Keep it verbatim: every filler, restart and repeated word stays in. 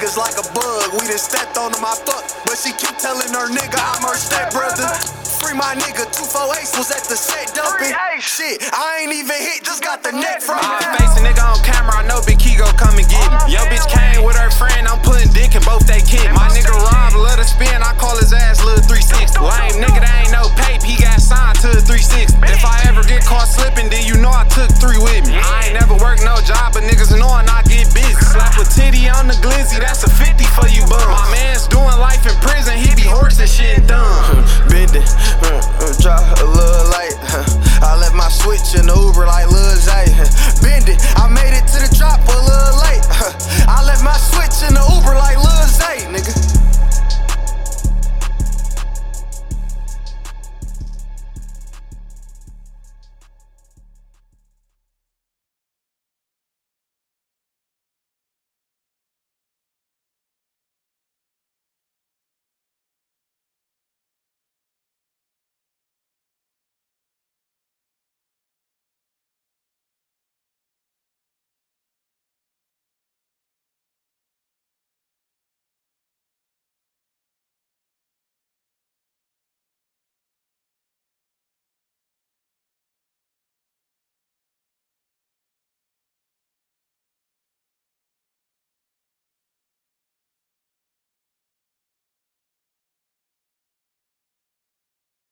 niggas like a bug. We done stepped on them, I fuck. But she keep telling her nigga I'm her stepbrother. Free my nigga, two four Ace was at the set dumping. Shit, I ain't even hit, just got the neck from it. I face a nigga on camera, I know Big Key gon' come and get me. Yo bitch came